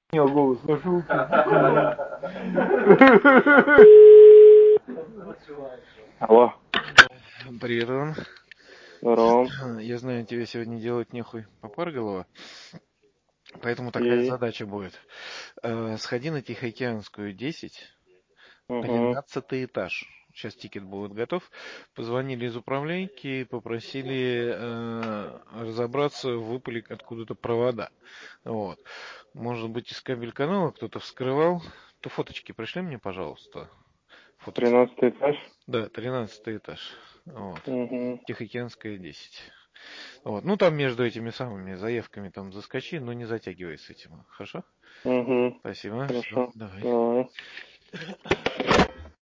Я голос нашел. Алло, Привет, Иван. здорово. Я знаю, тебе сегодня делать нехуй попарголова, поэтому такая И, задача будет. Сходи на Тихоокеанскую 10, угу, 13 этаж. Сейчас тикет будет готов. Позвонили из управляйки, попросили разобраться, выпали откуда-то провода. Вот. Может быть, из кабель-канала кто-то вскрывал. То фоточки пришли мне, пожалуйста. Фоточки. 13 этаж. Да, 13 этаж. Вот. Угу, Тихоокеанская 10. Вот. Ну, там между этими самыми заявками там заскочи, но не затягивай с этим. Хорошо? угу, Спасибо. Все, хорошо, давай. давай.